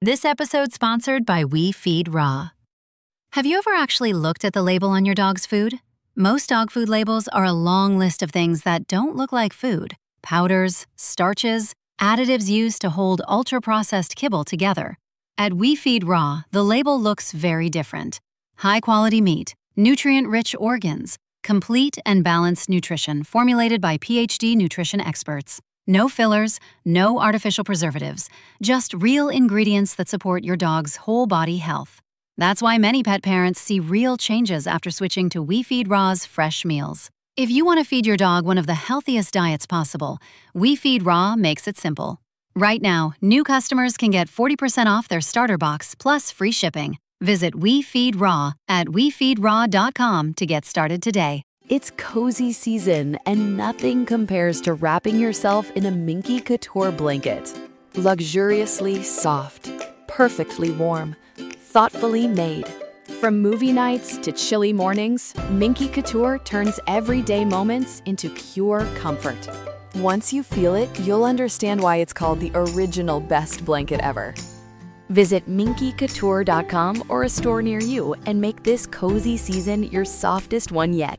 This episode's sponsored by We Feed Raw. Have you ever actually looked at the label on your dog's food? Most dog food labels are a long list of things that don't look like food. Powders, starches, additives used to hold ultra-processed kibble together. At We Feed Raw, the label looks very different. High-quality meat, nutrient-rich organs, complete and balanced nutrition formulated by PhD nutrition experts. No fillers, no artificial preservatives, just real ingredients that support your dog's whole body health. That's why many pet parents see real changes after switching to We Feed Raw's fresh meals. If you want to feed your dog one of the healthiest diets possible, We Feed Raw makes it simple. Right now, new customers can get 40% off their starter box plus free shipping. Visit We Feed Raw at wefeedraw.com to get started today. It's cozy season, and nothing compares to wrapping yourself in a Minky Couture blanket. Luxuriously soft, perfectly warm, thoughtfully made. From movie nights to chilly mornings, Minky Couture turns everyday moments into pure comfort. Once you feel it, you'll understand why it's called the original best blanket ever. Visit minkycouture.com or a store near you and make this cozy season your softest one yet.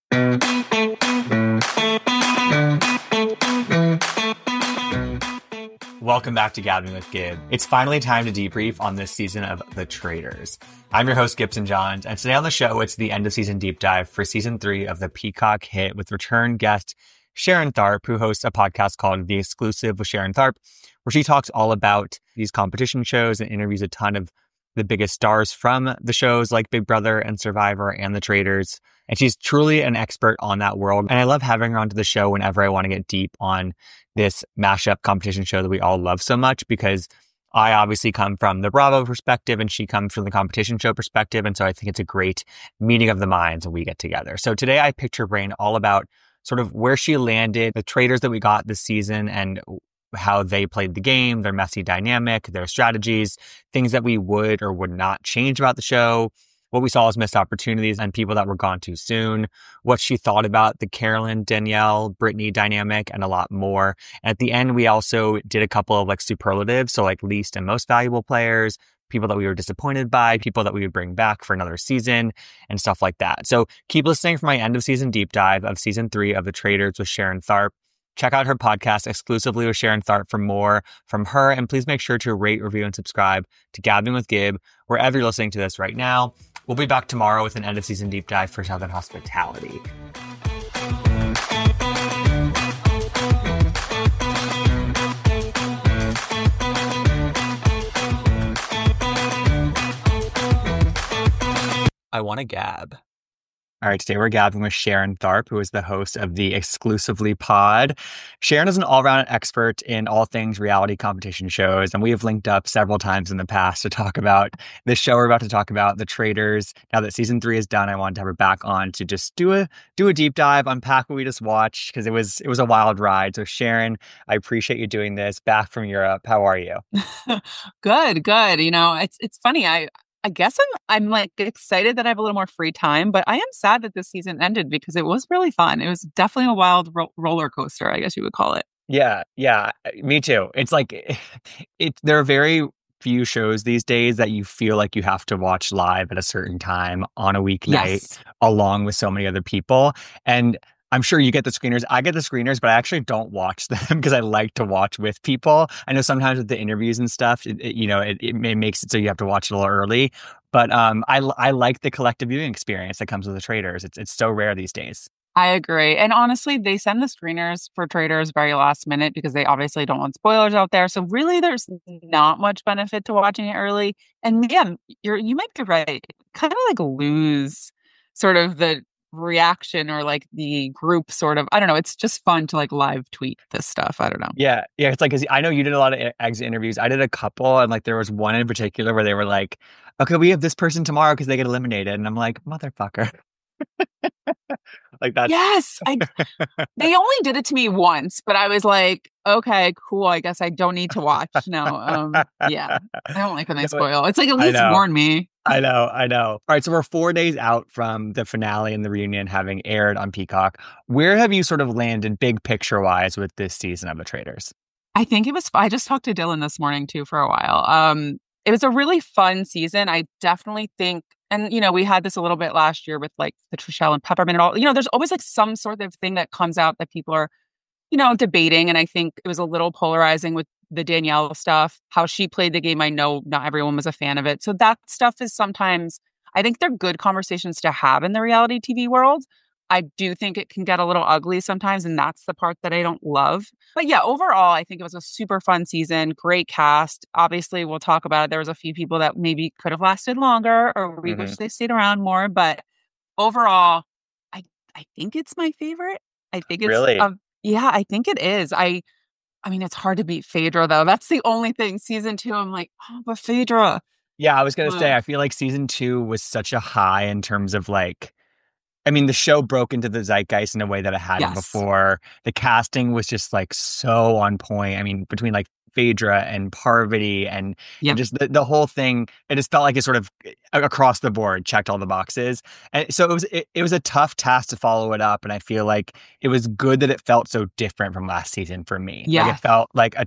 Welcome back to Gabbing with Gib. It's finally time to debrief on this season of The Traitors. I'm your host, Gibson Johns, and today on the show, it's the end of season deep dive for season 3 of the Peacock hit with return guest Sharon Tharp, who hosts a podcast called The Exclusive with Sharon Tharp, where she talks all about these competition shows and interviews a ton of the biggest stars from the shows like Big Brother and Survivor and The Traitors. And she's truly an expert on that world. And I love having her onto the show whenever I want to get deep on this mashup competition show that we all love so much, because I obviously come from the Bravo perspective and she comes from the competition show perspective. And so I think it's a great meeting of the minds when we get together. So today I picked her brain all about sort of where she landed, the Traitors that we got this season, and how they played the game, their messy dynamic, their strategies, things that we would or would not change about the show, what we saw as missed opportunities and people that were gone too soon, what she thought about the Carolyn, Danielle, Brittany dynamic, and a lot more. And at the end, we also did a couple of superlatives. So least and most valuable players, people that we were disappointed by, people that we would bring back for another season, and stuff like that. So keep listening for my end of season deep dive of season 3 of The Traitors with Sharon Tharp. Check out her podcast exclusively with Sharon Tharp for more from her. And please make sure to rate, review, and subscribe to Gabbing with Gib wherever you're listening to this right now. We'll be back tomorrow with an end of season deep dive for Southern Hospitality. I want to gab. All right, today we're gabbing with Sharon Tharp, who is the host of the Exclusively pod. Sharon is an all-around expert in all things reality competition shows, and we have linked up several times in the past to talk about this show we're about to talk about, The Traitors. Now that season 3 is done, I wanted to have her back on to just do a deep dive, unpack what we just watched, because it was a wild ride. So Sharon, I appreciate you doing this. Back from Europe, how are you? Good. You know, it's funny. I guess I'm excited that I have a little more free time, but I am sad that this season ended because it was really fun. It was definitely a wild roller coaster, I guess you would call it. Yeah, me too. It's there are very few shows these days that you feel like you have to watch live at a certain time on a weeknight, along with so many other people. And I'm sure you get the screeners. I get the screeners, but I actually don't watch them because I like to watch with people. I know sometimes with the interviews and stuff, it makes it so you have to watch it a little early. But I like the collective viewing experience that comes with The Traitors. It's so rare these days. I agree. And honestly, they send the screeners for Traitors very last minute because they obviously don't want spoilers out there. So really, there's not much benefit to watching it early. And yeah, you might be right. Kind of lose sort of the reaction or the group sort of, I don't know, it's just fun to live tweet this stuff. I don't know. Yeah. It's 'cause I know you did a lot of exit interviews. I did a couple, and there was one in particular where they were like, okay, we have this person tomorrow because they get eliminated. And I'm like, motherfucker. That's yes. They only did it to me once, but I was like, okay, cool. I guess I don't need to watch now. Yeah. I don't like when they spoil. It's at least warn me. I know. All right. So we're 4 days out from the finale and the reunion having aired on Peacock. Where have you sort of landed big picture wise with this season of The Traitors? I think I just talked to Dylan this morning too for a while. it was a really fun season. I definitely think, and we had this a little bit last year with like the Trishelle and Peppermint and all, there's always like some sort of thing that comes out that people are, debating. And I think it was a little polarizing with the Danielle stuff, how she played the game. I know not everyone was a fan of it. So that stuff is sometimes, I think they're good conversations to have in the reality TV world. I do think it can get a little ugly sometimes, and that's the part that I don't love. But yeah, overall, I think it was a super fun season, great cast. Obviously, we'll talk about it. There was a few people that maybe could have lasted longer, or we wish they stayed around more. But overall, I think it's my favorite. I think it's really, yeah, I think it is. I mean, it's hard to beat Phaedra though. That's the only thing. Season 2, I'm like, oh, but Phaedra. Yeah, I was gonna say, I feel like season 2 was such a high in terms of like, I mean, the show broke into the zeitgeist in a way that it hadn't before. The casting was just like so on point. I mean, between like Phaedra and Parvati and just the whole thing, it just felt like it sort of across the board checked all the boxes. And so it was a tough task to follow it up. And I feel like it was good that it felt so different from last season for me. Yeah. Like it felt like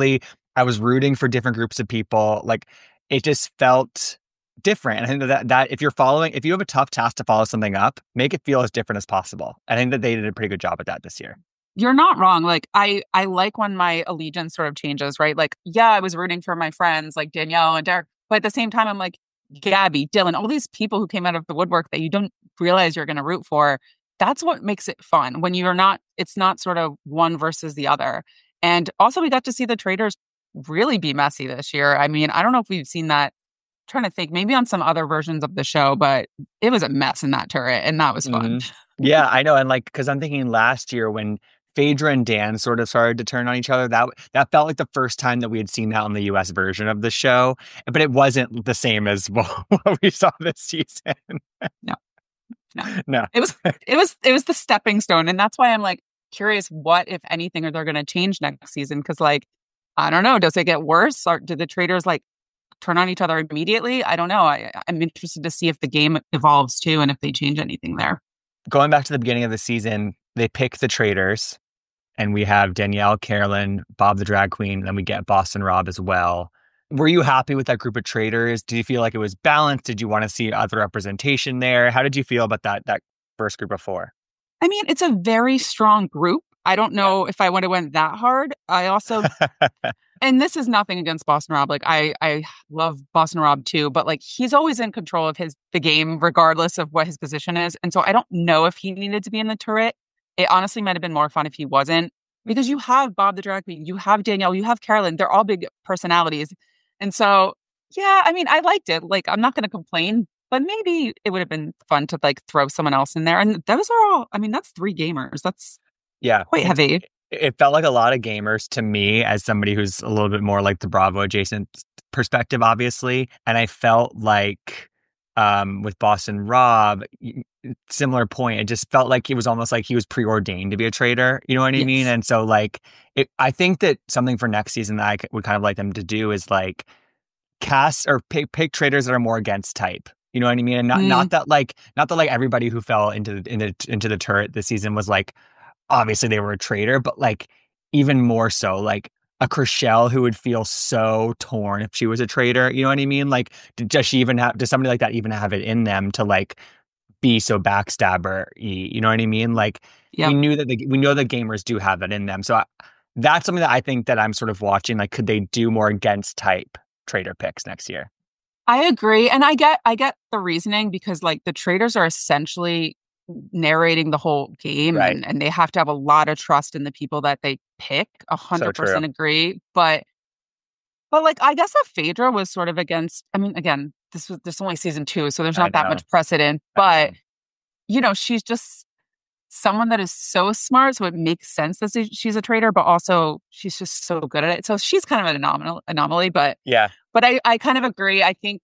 I was rooting for different groups of people. Like it just felt different. And I think that if you have a tough task to follow something up, make it feel as different as possible. I think that they did a pretty good job at that this year. You're not wrong. Like I like when my allegiance sort of changes, right? Like, yeah, I was rooting for my friends like Danielle and Derek, but at the same time, I'm like, Gabby, Dylan, all these people who came out of the woodwork that you don't realize you're going to root for. That's what makes it fun when it's not sort of one versus the other. And also we got to see the traders really be messy this year. I mean, I don't know if we've seen that. I'm trying to think, maybe on some other versions of the show, but it was a mess in that turret and that was fun. Yeah, I know. And like, because I'm thinking last year when Phaedra and Dan sort of started to turn on each other, that felt like the first time that we had seen that on the US version of the show, but it wasn't the same as what we saw this season. No. It was the stepping stone, and that's why I'm like curious what, if anything, are they going to change next season? Because like, I don't know, does it get worse, or do the traders like turn on each other immediately? I don't know. I'm interested to see if the game evolves too, and if they change anything there. Going back to the beginning of the season, they pick the traders. And we have Danielle, Carolyn, Bob the drag queen, and then we get Boston Rob as well. Were you happy with that group of traders? Do you feel like it was balanced? Did you want to see other representation there? How did you feel about that first group of 4? I mean, it's a very strong group. I don't know if I would have went that hard. I also, and this is nothing against Boston Rob. Like I love Boston Rob too, but like he's always in control of the game, regardless of what his position is. And so I don't know if he needed to be in the turret. It honestly might have been more fun if he wasn't, because you have Bob the drag queen, you have Danielle, you have Carolyn. They're all big personalities. And so, yeah, I mean, I liked it. Like, I'm not going to complain, but maybe it would have been fun to like throw someone else in there. And those are all, I mean, that's 3 gamers. That's quite heavy. It felt like a lot of gamers to me, as somebody who's a little bit more like the Bravo adjacent perspective, obviously. And I felt like with Boston Rob, similar point. It just felt like it was almost like he was preordained to be a trader. You know what I mean? And so like, I think that something for next season that I would kind of like them to do is like cast or pick traders that are more against type. You know what I mean? And not that like everybody who fell into the turret this season was like, obviously they were a traitor, but like even more so like a Chrishell who would feel so torn if she was a traitor. You know what I mean? Like, does somebody like that even have it in them to like be so backstabber? You know what I mean? Like, we know that gamers do have that in them. So that's something that I think that I'm sort of watching. Like, could they do more against type traitor picks next year? I agree. And I get the reasoning, because like the traders are essentially narrating the whole game, right. and they have to have a lot of trust in the people that they pick. 100% agree. But like, I guess if Phaedra was sort of against, I mean, again, this only season 2, so there's not that much precedent, but she's just someone that is so smart. So it makes sense that she's a traitor, but also she's just so good at it. So she's kind of an anomaly, but I kind of agree. I think,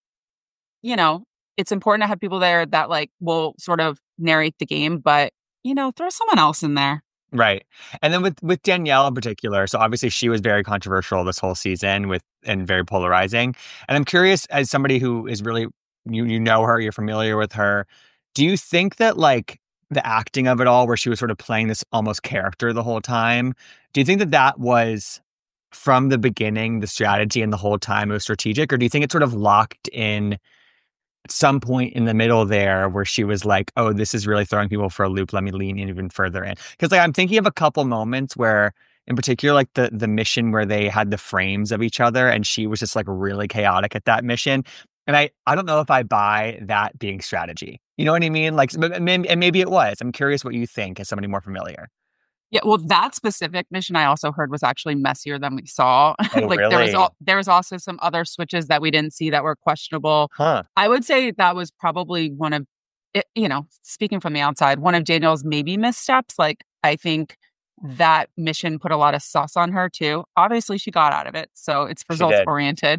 it's important to have people there that like will sort of narrate the game, but throw someone else in there. Right. And then with Danielle in particular, so obviously she was very controversial this whole season and very polarizing. And I'm curious, as somebody who is really, you know her, you're familiar with her, do you think that like the acting of it all, where she was sort of playing this almost character the whole time, do you think that was from the beginning, the strategy and the whole time it was strategic? Or do you think it sort of locked in at some point in the middle there where she was like, oh, this is really throwing people for a loop. Let me lean in even further in. Because like I'm thinking of a couple moments where, in particular, like the mission where they had the frames of each other and she was just like really chaotic at that mission. And I don't know if I buy that being strategy. You know what I mean? Like, and maybe it was. I'm curious what you think as somebody more familiar. Yeah, well, that specific mission I also heard was actually messier than we saw. Oh, Like really? there was also some other switches that we didn't see that were questionable. Huh. I would say that was probably one of it, speaking from the outside, one of Danielle's maybe missteps. Like I think that mission put a lot of sauce on her too. Obviously, she got out of it, so it's She results did. oriented.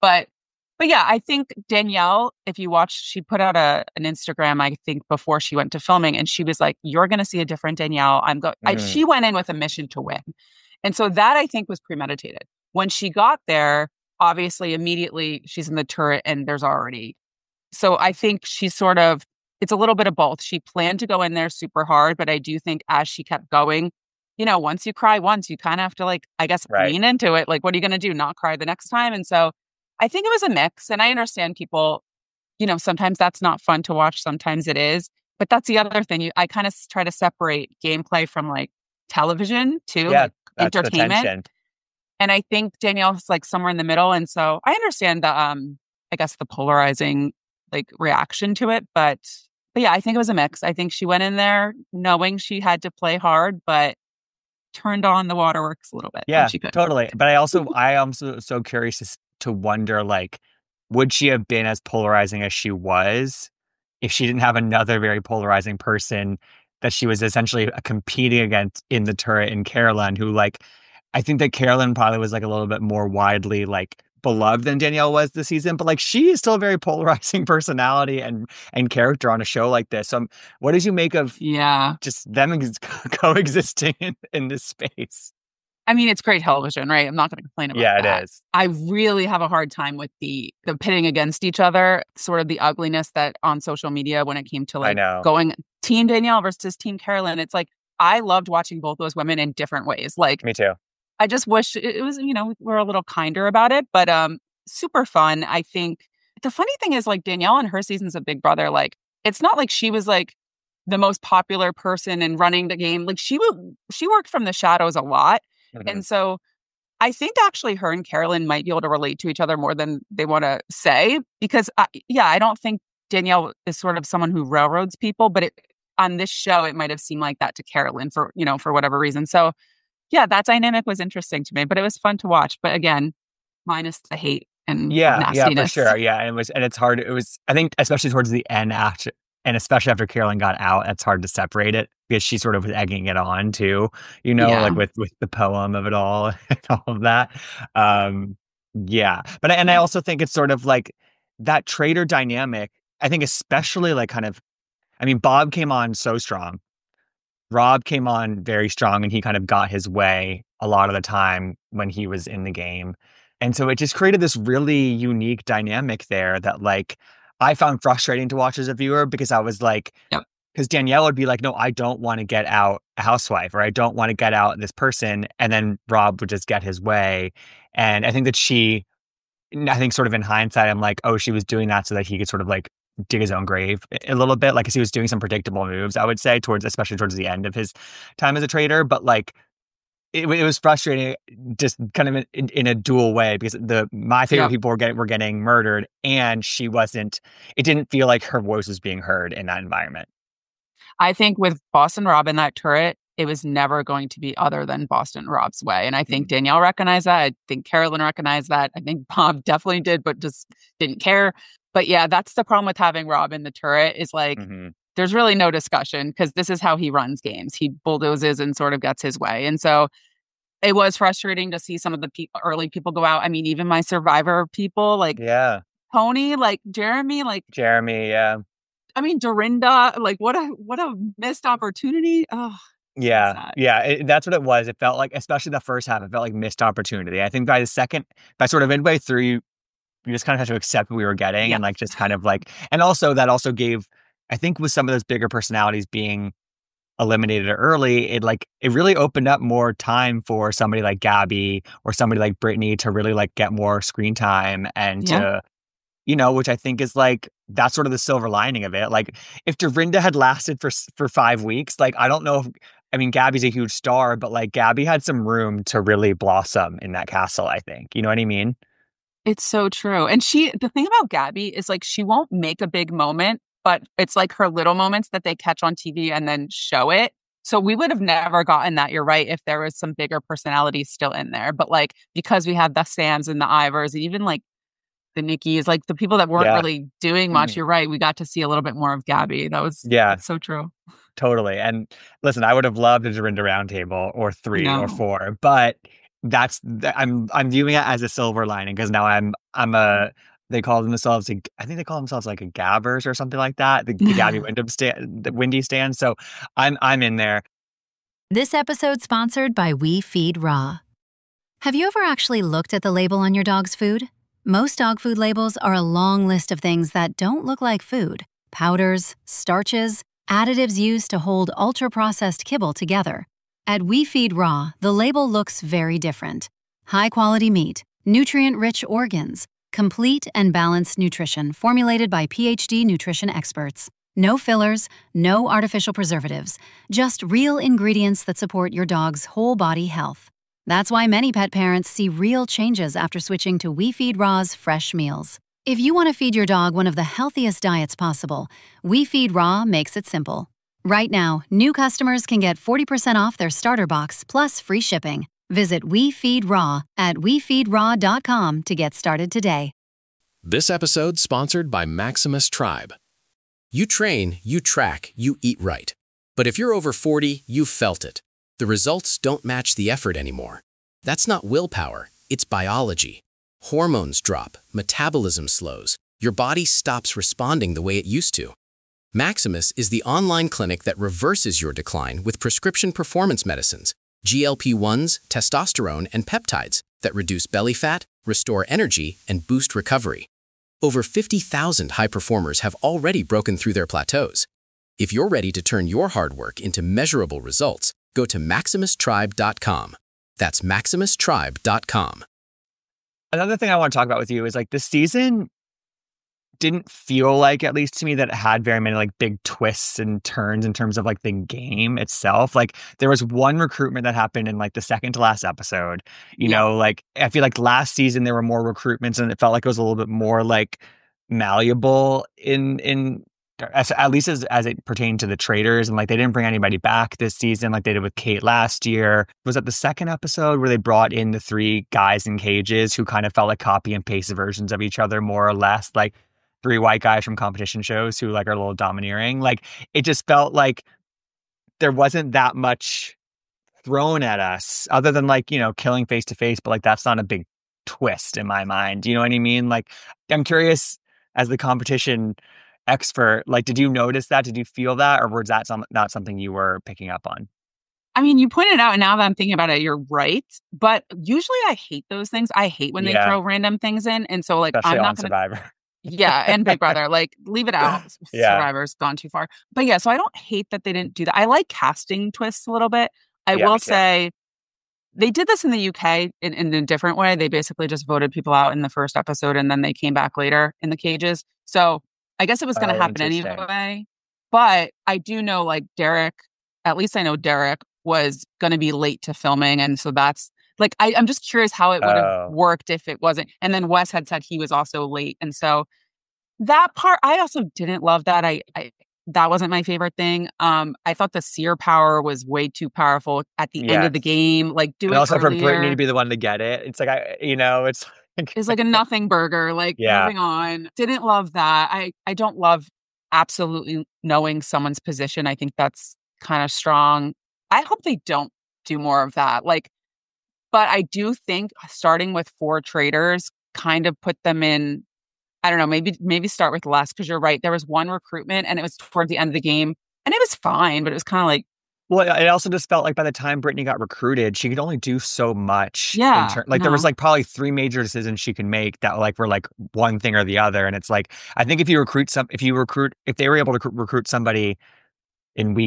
But yeah, I think Danielle, if you watch, she put out an Instagram, I think, before she went to filming, and she was like, "You're going to see a different Danielle." She went in with a mission to win, and so that I think was premeditated. When she got there, obviously, immediately she's in the turret, and there's already. So I think she's sort of. It's a little bit of both. She planned to go in there super hard, but I do think as she kept going, once you cry once, you kind of have to I guess, Right. lean into it. Like, what are you going to do? Not cry the next time? And so. I think it was a mix, and I understand people, sometimes that's not fun to watch, sometimes it is, but that's the other thing. I kind of try to separate gameplay from like television too, Yeah, like that's the entertainment. tension. And I think Danielle's like somewhere in the middle, and so I understand the I guess the polarizing like reaction to it, but yeah, I think it was a mix. I think she went in there knowing she had to play hard, but turned on the waterworks a little bit. Yeah, when she could. totally. But I am so curious to wonder, like, would she have been as polarizing as she was if she didn't have another very polarizing person that she was essentially competing against in the turret in Carolyn, who, like, I think that Carolyn probably was like a little bit more widely like beloved than Danielle was this season, but like she is still a very polarizing personality and character on a show like this. So what did you make of just them coexisting in this space? I mean, it's great television, right? I'm not going to complain about that. Yeah, it is. I really have a hard time with the pitting against each other, sort of the ugliness that on social media when it came to like going Team Danielle versus Team Carolyn. It's like, I loved watching both those women in different ways. Like, me too. I just wish it was, we're a little kinder about it, but super fun. I think the funny thing is like Danielle and her seasons of Big Brother, like, it's not like she was like the most popular person and running the game. Like she worked from the shadows a lot. Mm-hmm. And so I think actually her and Carolyn might be able to relate to each other more than they want to say, because I don't think Danielle is sort of someone who railroads people, but on this show, it might have seemed like that to Carolyn for whatever reason. So yeah, that dynamic was interesting to me, but it was fun to watch. But again, minus the hate and nastiness. Yeah, for sure. Yeah, and it's hard. It was, I think, especially towards the end especially after Carolyn got out, it's hard to separate it because she sort of was egging it on too, like with the poem of it all and all of that. But I also think it's sort of like that traitor dynamic. I think especially like Bob came on so strong. Rob came on very strong and he kind of got his way a lot of the time when he was in the game. And so it just created this really unique dynamic there that like I found frustrating to watch as a viewer because I was like, because Danielle would be like, no, I don't want to get out a housewife or I don't want to get out this person. And then Rob would just get his way. And I think that sort of in hindsight, I'm like, oh, she was doing that so that he could sort of like dig his own grave a little bit. Like, 'cause he was doing some predictable moves, I would say, especially towards the end of his time as a traitor. But like, it was frustrating just kind of in a dual way because my favorite people were getting murdered and it didn't feel like her voice was being heard in that environment. I think with Boston Rob in that turret, it was never going to be other than Boston Rob's way. And I think Danielle recognized that. I think Carolyn recognized that. I think Bob definitely did, but just didn't care. But yeah, that's the problem with having Rob in the turret is like, there's really no discussion because this is how he runs games. He bulldozes and sort of gets his way. And so it was frustrating to see some of the early people go out. I mean, even my Survivor people, like Tony, like Jeremy, I mean, Dorinda, like what a missed opportunity. Oh, that's what it was. It felt like, especially the first half, it felt like missed opportunity. I think by sort of midway through, you just kind of had to accept what we were getting and like just kind of like, and also that also gave, I think with some of those bigger personalities being eliminated early, it really opened up more time for somebody like Gabby or somebody like Brittany to really like get more screen time and to, which I think is like, that's sort of the silver lining of it. Like if Dorinda had lasted for 5 weeks, like, I don't know if, I mean, Gabby's a huge star, but like Gabby had some room to really blossom in that castle, I think. You know what I mean? It's so true. And the thing about Gabby is like, she won't make a big moment, but it's like her little moments that they catch on TV and then show it. So we would have never gotten that. You're right. If there was some bigger personalities still in there, but like, because we had the Sams and the Ivors, and even like the Nikki's, like the people that weren't really doing much. You're right. We got to see a little bit more of Gabby. That's so true. Totally. And listen, I would have loved a Dorinda Roundtable or 3 or 4, but I'm viewing it as a silver lining because now they call themselves I think they call themselves like a Gabbers or something like that. The Gabby the Windy stand. So I'm in there. This episode sponsored by We Feed Raw. Have you ever actually looked at the label on your dog's food? Most dog food labels are a long list of things that don't look like food. Powders, starches, additives used to hold ultra-processed kibble together. At We Feed Raw, the label looks very different. High-quality meat, nutrient-rich organs, complete and balanced nutrition formulated by PhD nutrition experts. No fillers, no artificial preservatives, just real ingredients that support your dog's whole body health. That's why many pet parents see real changes after switching to We Feed Raw's fresh meals. If you want to feed your dog one of the healthiest diets possible, We Feed Raw makes it simple. Right now, new customers can get 40% off their starter box plus free shipping. Visit We Feed Raw at WeFeedRaw.com to get started today. This episode sponsored by Maximus Tribe. You train, you track, you eat right. But if you're over 40, you've felt it. The results don't match the effort anymore. That's not willpower, it's biology. Hormones drop, metabolism slows, your body stops responding the way it used to. Maximus is the online clinic that reverses your decline with prescription performance medicines, GLP-1s, testosterone, and peptides that reduce belly fat, restore energy, and boost recovery. Over 50,000 high performers have already broken through their plateaus. If you're ready to turn your hard work into measurable results, go to MaximusTribe.com. That's MaximusTribe.com. Another thing I want to talk about with you is like this season didn't feel like, at least to me, that it had very many like big twists and turns in terms of like the game itself. Like there was one recruitment that happened in like the second to last episode. You know, like I feel like last season there were more recruitments and it felt like it was a little bit more like malleable at least as it pertained to the traders. And like they didn't bring anybody back this season like they did with Kate last year. Was that the second episode where they brought in the 3 guys in cages who kind of felt like copy and paste versions of each other, more or less? Like 3 white guys from competition shows who like are a little domineering. Like it just felt like there wasn't that much thrown at us other than like, killing face to face, but like that's not a big twist in my mind. You know what I mean? Like I'm curious, as the competition expert, like did you notice that? Did you feel that? Or was that not something you were picking up on? I mean, you pointed out, and now that I'm thinking about it, you're right. But usually I hate those things. I hate when they throw random things in. And so like especially I'm not on gonna Survivor. Yeah, and Big Brother, like leave it out. Survivor's gone too far. But yeah, so I don't hate that they didn't do that. I like casting twists a little bit. I will say they did this in the UK in a different way. They basically just voted people out in the first episode and then they came back later in the cages. So I guess it was going to happen anyway. But I do know like Derek, at least I know Derek was going to be late to filming. And so that's like, I'm just curious how it would have worked if it wasn't. And then Wes had said he was also late. And so that part, I also didn't love that. I that wasn't my favorite thing. I thought the seer power was way too powerful at the end of the game. Like do it also earlier. For Brittany to be the one to get it. It's like, it's like a nothing burger. Like moving on. Didn't love that. I don't love absolutely knowing someone's position. I think that's kind of strong. I hope they don't do more of that. Like, but I do think starting with 4 traders kind of put them in, I don't know, maybe start with less, because you're right. There was one recruitment and it was toward the end of the game and it was fine, but it was kind of like. Well, it also just felt like by the time Brittany got recruited, she could only do so much. Yeah. There was like probably 3 major decisions she could make that like were like one thing or the other. And it's like, I think if they were able to recruit somebody in week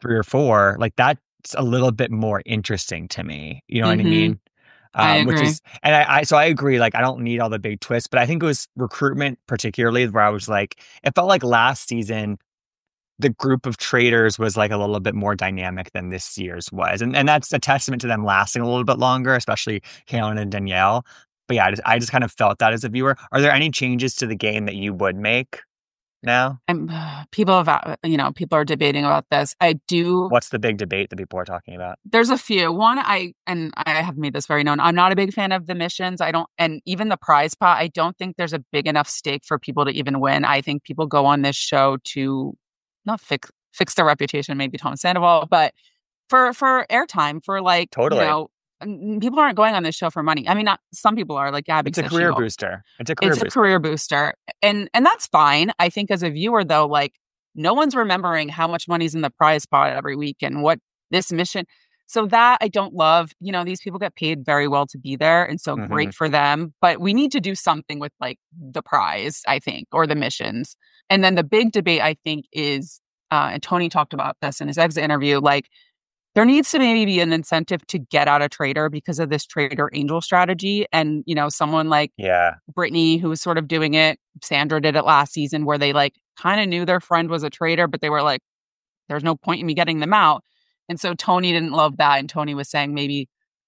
3 or 4, like that's a little bit more interesting to me. You know what I mean? I Which agree. is, and so I agree, like I don't need all the big twists, but I think it was recruitment particularly where I was like, it felt like last season, the group of traders was like a little bit more dynamic than this year's was. And that's a testament to them lasting a little bit longer, especially Kaylin and Danielle. But yeah, I just kind of felt that as a viewer. Are there any changes to the game that you would make now? And people have, people are debating about this. I do. What's the big debate that people are talking about? There's a few. One, I have made this very known. I'm not a big fan of the missions. And even the prize pot, I don't think there's a big enough stake for people to even win. I think people go on this show to not fix their reputation, maybe Tom Sandoval, but for airtime, for like, Totally. People aren't going on this show for money. I mean, not some people are, like Gabby. It's a career booster. It's a career booster. And that's fine. I think as a viewer though, like no one's remembering how much money's in the prize pot every week and what this mission. So that I don't love. These people get paid very well to be there. And so great for them. But we need to do something with like the prize, I think, or the missions. And then the big debate, I think, is, and Tony talked about this in his exit interview, like there needs to maybe be an incentive to get out a trader because of this trader angel strategy. And, someone like Brittany, who was sort of doing it, Sandra did it last season, where they like kind of knew their friend was a trader, but they were like, there's no point in me getting them out. And so Tony didn't love that. And Tony was saying maybe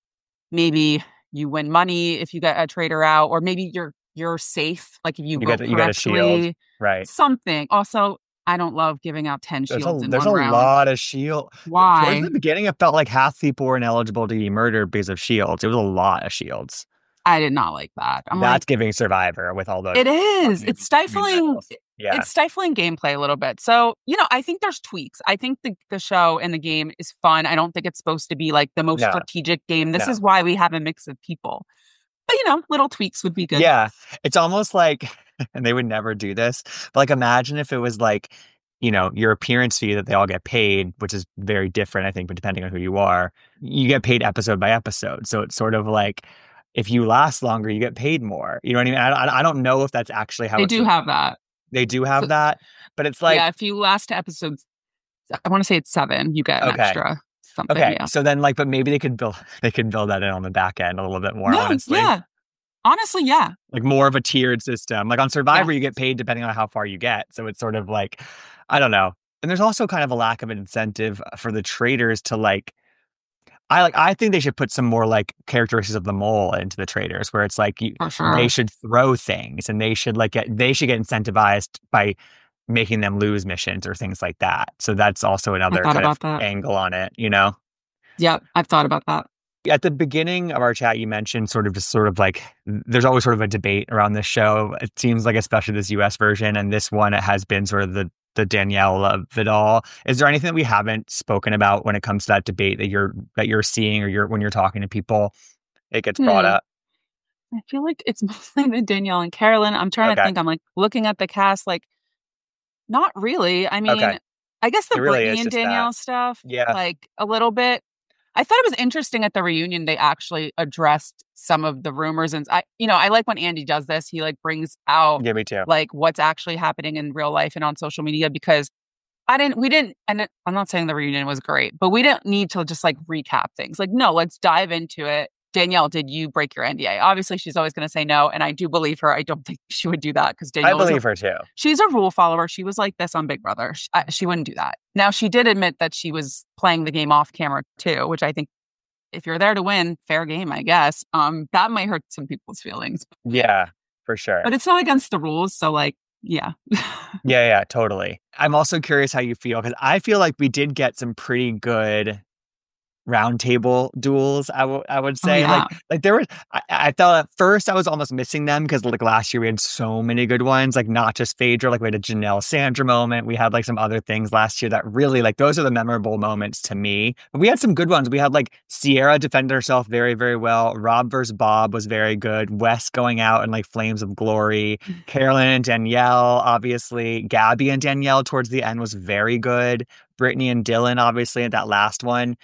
you win money if you get a trader out, or maybe you're safe. Like if you vote correctly, you get a shield, right? Something. Also, I don't love giving out 10 shields in one round. There's a lot of shield. Why? Towards the beginning, it felt like half people were ineligible to be murdered because of shields. It was a lot of shields. I did not like that. That's giving Survivor with all those. It is. It's stifling. Yeah. It's stifling gameplay a little bit. So, I think there's tweaks. I think the show and the game is fun. I don't think it's supposed to be like the most strategic game. This is why we have a mix of people. But, little tweaks would be good. Yeah. It's almost like, and they would never do this, but like imagine if it was like, your appearance fee that they all get paid, which is very different, I think, but depending on who you are, you get paid episode by episode. So it's sort of like, if you last longer, you get paid more. You know what I mean? I don't know if that's actually how they do have that. They do have that, but it's like, if you last to episodes, I want to say it's 7, you get an extra something. Okay, yeah. So then like, but maybe they could build that in on the back end a little bit more. Honestly, yeah. Honestly, yeah. Like more of a tiered system. Like on Survivor, you get paid depending on how far you get. So it's sort of like, I don't know. And there's also kind of a lack of incentive for the traders to like, I think they should put some more like characteristics of the mole into the traders, where it's like they should throw things and they should get incentivized by making them lose missions or things like that. So that's also another kind of angle on it, Yeah, I've thought about that. At the beginning of our chat, you mentioned sort of like, there's always sort of a debate around this show. It seems like, especially this US version, and this one, it has been sort of the Danielle of it all. Is there anything that we haven't spoken about when it comes to that debate that you're seeing, or when you're talking to people, it gets brought up? I feel like it's mostly the Danielle and Carolyn. I'm trying to think. I'm like looking at the cast, like, not really. I mean, I guess the Brittany and Danielle stuff, like a little bit. I thought it was interesting at the reunion, they actually addressed some of the rumors. And I like when Andy does this, he like brings out me too. Like what's actually happening in real life and on social media, because we didn't, and I'm not saying the reunion was great, but we didn't need to just like recap things. Like, no, let's dive into it. Danielle, did you break your NDA? Obviously, she's always going to say no. And I do believe her. I don't think she would do that because Danielle, I believe her too. She's a rule follower. She was like this on Big Brother. She wouldn't do that. Now, she did admit that she was playing the game off camera too, which I think if you're there to win, fair game, I guess. That might hurt some people's feelings. Yeah, for sure. But it's not against the rules. So like, yeah. Yeah, totally. I'm also curious how you feel, because I feel like we did get some pretty good roundtable duels, I would say. Oh, yeah. Like there was, I thought at first I was almost missing them, because like last year we had so many good ones, like not just Phaedra, like we had a Janelle Sandra moment. We had like some other things last year that really, like, those are the memorable moments to me. But we had some good ones. We had like Sierra defended herself very, very well. Rob versus Bob was very good. Wes going out in like flames of glory. Carolyn and Danielle, obviously. Gabby and Danielle towards the end was very good. Brittany and Dylan, obviously, at that last one.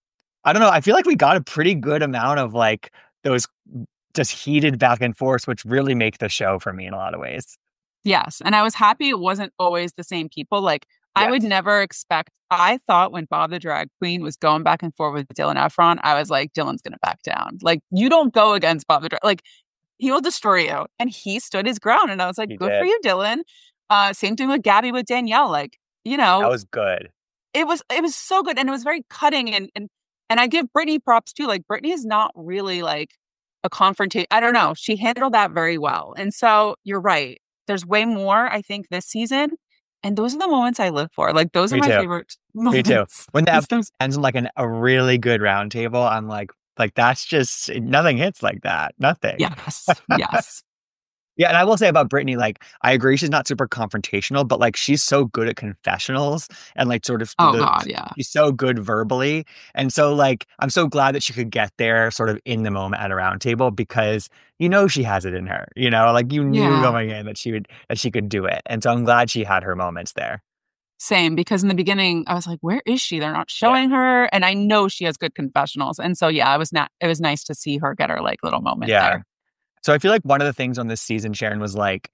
I don't know. I feel like we got a pretty good amount of like those just heated back and forth, which really make the show for me in a lot of ways. Yes. And I was happy it wasn't always the same people. Like, I would Yes. never expect. I thought when Bob the Drag Queen was going back and forth with Dylan Efron, I was like, Dylan's going to back down. Like, you don't go against Bob the Drag. Like, he will destroy you. And he stood his ground. And I was like, He good for did. you, Dylan. Same thing with Gabby with Danielle. Like, That was good. it was so good. And it was very cutting. And I give Brittany props too. Like, Brittany is not really like a confrontation. I don't know. She handled that very well. And so you're right. There's way more, I think, this season. And those are the moments I live for. Like, those are Me my too. favorite Me too. moments. When that Those- ends on like a really good round table, I'm like that's just nothing hits like that. Nothing. yes. Yes. Yeah, and I will say about Brittany, like, I agree she's not super confrontational, but like she's so good at confessionals and like sort of Oh, God. Yeah. she's so good verbally. And so like I'm so glad that she could get there sort of in the moment at a round table because she has it in her. Like you knew Yeah. going in that she could do it. And so I'm glad she had her moments there. Same, because in the beginning I was like, where is she? They're not showing her. And I know she has good confessionals. And so yeah, it was nice to see her get her like little moment Yeah. there. So I feel like one of the things on this season, Sharon, was like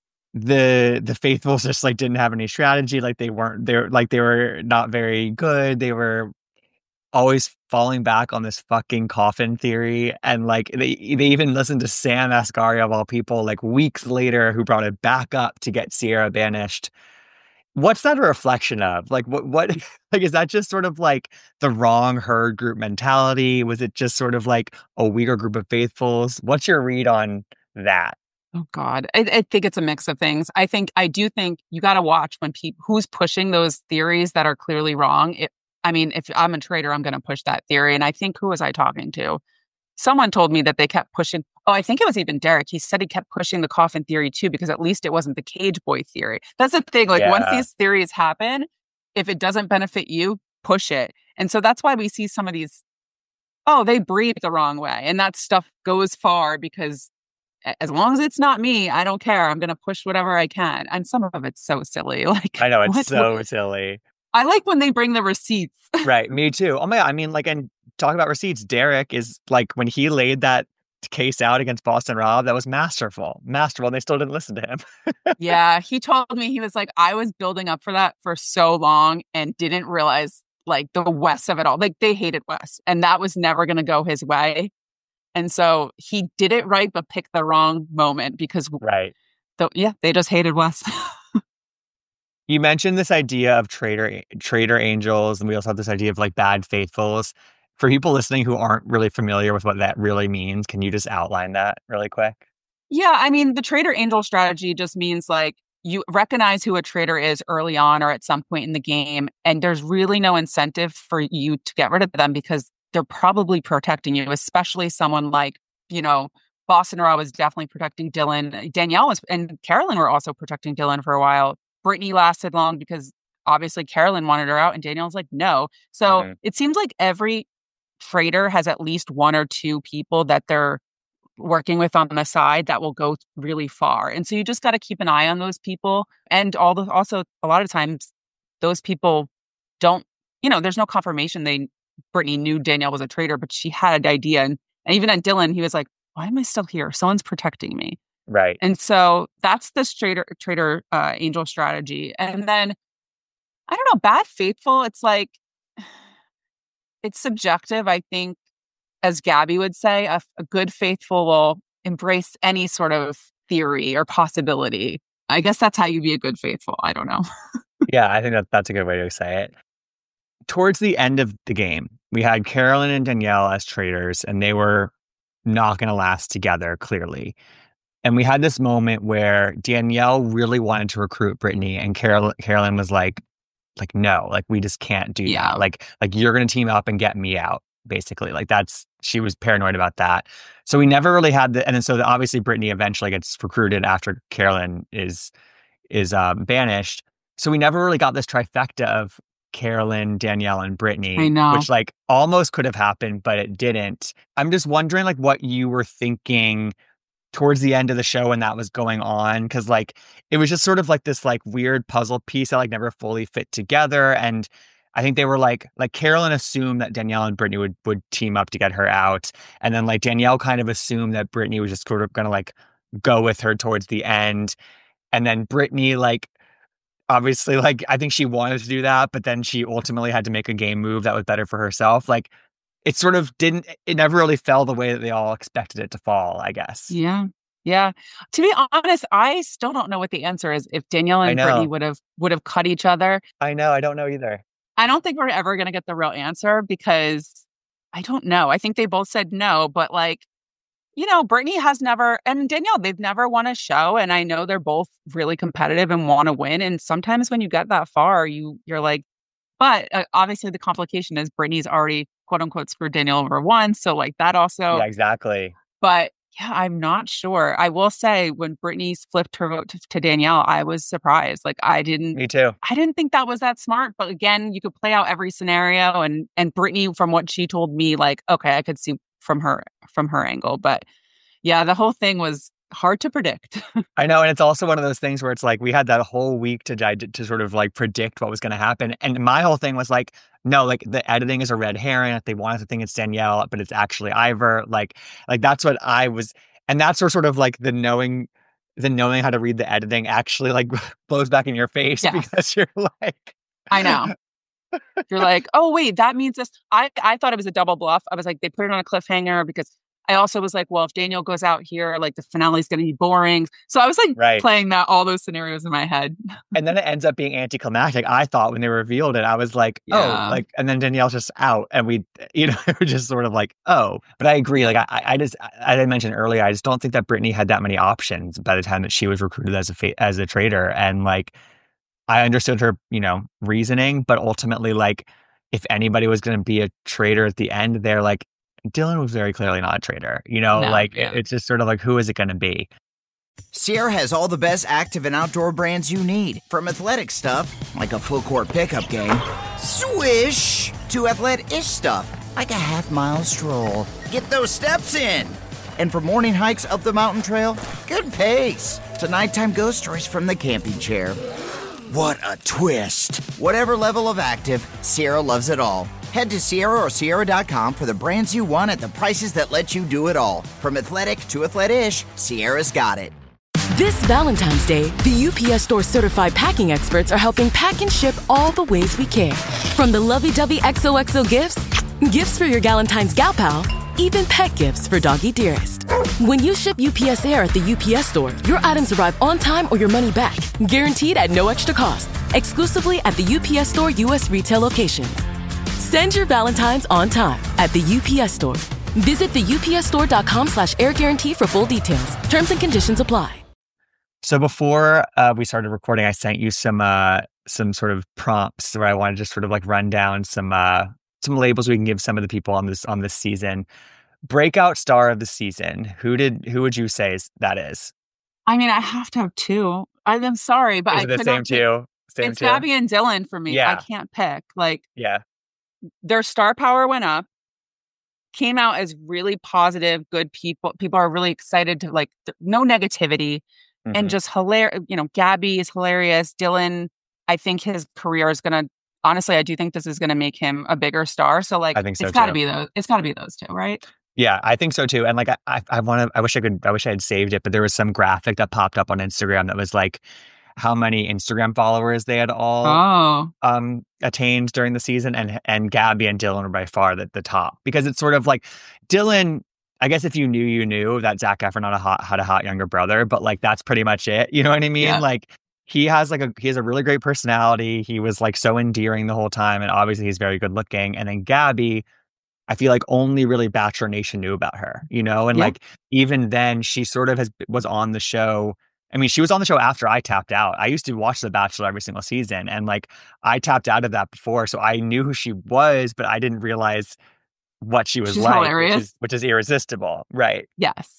the faithfuls just like didn't have any strategy. Like they were not very good. They were always falling back on this fucking coffin theory. And like they even listened to Sam Asghari of all people, like weeks later, who brought it back up to get Sierra banished. What's that a reflection of? Like what like is that just sort of like the wrong herd group mentality? Was it just sort of like a weaker group of faithfuls? What's your read on that? Oh God. I think it's a mix of things. I do think you got to watch when who's pushing those theories that are clearly wrong. If I'm a traitor, I'm going to push that theory. And I think, who was I talking to? Someone told me that they kept pushing. Oh, I think it was even Derek. He said he kept pushing the coffin theory too, because at least it wasn't the cage boy theory. That's the thing. Like once Yeah. these theories happen, if it doesn't benefit you, push it. And so that's why we see some of these, they breathe the wrong way. And that stuff goes far because as long as it's not me, I don't care. I'm going to push whatever I can. And some of it's so silly. Like, I know it's what- so silly. I like when they bring the receipts. Right. Me too. Oh my God. I mean, like, and talk about receipts. Derek is like, when he laid that case out against Boston Rob, that was masterful. Masterful. And they still didn't listen to him. Yeah. He told me, he was like, I was building up for that for so long and didn't realize like the Wes of it all. Like they hated Wes and that was never going to go his way. And so he did it right, but picked the wrong moment because Right. They just hated Wes. You mentioned this idea of traitor angels, and we also have this idea of like bad faithfuls. For people listening who aren't really familiar with what that really means, can you just outline that really quick? Yeah, I mean, the traitor angel strategy just means like you recognize who a traitor is early on or at some point in the game, and there's really no incentive for you to get rid of them because they're probably protecting you, especially someone like, Boston Rob was definitely protecting Dylan. Danielle and Carolyn were also protecting Dylan for a while. Brittany lasted long because obviously Carolyn wanted her out and Danielle's like, no. So It seems like every traitor has at least one or two people that they're working with on the side that will go really far. And so you just got to keep an eye on those people. And also a lot of times those people don't, there's no confirmation Brittany knew Danielle was a traitor, but she had an idea. And even at Dylan, he was like, why am I still here? Someone's protecting me. Right. And so that's the traitor angel strategy. And then, I don't know, bad faithful, it's like, it's subjective. I think, as Gabby would say, a good faithful will embrace any sort of theory or possibility. I guess that's how you be a good faithful. I don't know. Yeah, I think that's a good way to say it. Towards the end of the game, we had Carolyn and Danielle as traitors, and they were not going to last together, clearly. And we had this moment where Danielle really wanted to recruit Brittany, and Carolyn was like, no, like we just can't do that. Like you're going to team up and get me out, basically. Like she was paranoid about that. So we never really had and then so obviously Brittany eventually gets recruited after Carolyn is banished. So we never really got this trifecta of Carolyn, Danielle, and Brittany, I know. which like almost could have happened, but it didn't. I'm just wondering like what you were thinking towards the end of the show when that was going on, because like it was just sort of like this like weird puzzle piece that like never fully fit together. And I think they were like Carolyn assumed that Danielle and Brittany would team up to get her out, and then like Danielle kind of assumed that Brittany was just sort of gonna like go with her towards the end, and then Brittany like obviously, like, I think she wanted to do that, but then she ultimately had to make a game move that was better for herself. Like, it sort of it never really fell the way that they all expected it to fall, I guess. Yeah. Yeah. To be honest, I still don't know what the answer is if Danielle I and Brittany know. would have cut each other. I know. I don't know either. I don't think we're ever going to get the real answer because I don't know. I think they both said no, but like, Brittany has never, and Danielle, they've never won a show. And I know they're both really competitive and want to win. And sometimes when you get that far, you're like, but obviously the complication is Brittany's already quote unquote screwed Danielle over once. So like that also, Yeah, exactly. but yeah, I'm not sure. I will say when Brittany flipped her vote to Danielle, I was surprised. Like Me too. I didn't think that was that smart. But again, you could play out every scenario, and Brittany, from what she told me, like okay, I could see from her angle. But yeah, the whole thing was hard to predict. I know, and it's also one of those things where it's like we had that whole week to sort of like predict what was going to happen, and my whole thing was like, no, like the editing is a red herring. If they wanted to think it's Danielle, but it's actually Ivor. Like that's what I was, and that's where sort of like the knowing how to read the editing actually like blows back in your face Yeah. because you're like, I know. You're like, oh wait, that means this. I thought it was a double bluff. I was like, they put it on a cliffhanger because I also was like, well, if Daniel goes out here, like the finale is going to be boring. So I was like Right. playing all those scenarios in my head. And then it ends up being anticlimactic. I thought when they revealed it, I was like, Yeah. oh, like, and then Danielle's just out, and we, it was just sort of like, oh. But I agree. Like, I just, as I mentioned earlier, I just don't think that Brittany had that many options by the time that she was recruited as a traitor. And like, I understood her, reasoning, but ultimately, like, if anybody was going to be a traitor at the end, they're like, Dylan was very clearly not a traitor. It's just sort of like, who is it going to be? Sierra has all the best active and outdoor brands you need. From athletic stuff, like a full court pickup game, swish, to athletic-ish stuff, like a half-mile stroll. Get those steps in. And for morning hikes up the mountain trail, good pace. To nighttime ghost stories from the camping chair. What a twist. Whatever level of active, Sierra loves it all. Head to Sierra or Sierra.com for the brands you want at the prices that let you do it all. From athletic to athletic-ish, Sierra's got it. This Valentine's Day, the UPS Store certified packing experts are helping pack and ship all the ways we care. From the lovey-dovey XOXO gifts for your Galentine's gal pal, even pet gifts for doggy dearest. When you ship UPS Air at the UPS Store, your items arrive on time or your money back, guaranteed at no extra cost, exclusively at the UPS Store U.S. retail locations. Send your Valentine's on time at the UPS Store. Visit theupsstore.com/air guarantee for full details. Terms and conditions apply. So before we started recording, I sent you some sort of prompts where I wanted to just sort of like run down some labels we can give some of the people on this season. Breakout star of the season. Who would you say that is? I mean, I have to have two. I'm sorry, but is it the same two? It's Gabby and Dylan for me. Yeah. I can't pick. Like, yeah, their star power went up. Came out as really positive, good people. People are really excited to like no negativity. And just hilarious. Gabby is hilarious. Dylan, I think his career is going to, honestly, I do think this is going to make him a bigger star. So like, I think so it's got to too. be those. It's got to be those two, right? Yeah, I think so too. And like, I wish I had saved it, but there was some graphic that popped up on Instagram that was like how many Instagram followers they had all attained during the season, and Gabby and Dylan were by far the top, because it's sort of like Dylan. I guess if you knew, you knew that Zac Efron had a hot younger brother, but like that's pretty much it. You know what I mean? Yeah. Like he has a really great personality. He was like so endearing the whole time, and obviously he's very good looking. And then Gabby, I feel like only really Bachelor Nation knew about her, and like even then she sort of was on the show. I mean, she was on the show after I tapped out. I used to watch The Bachelor every single season, and like I tapped out of that before, so I knew who she was, but I didn't realize what she was She's like, hilarious. which is irresistible, right? Yes.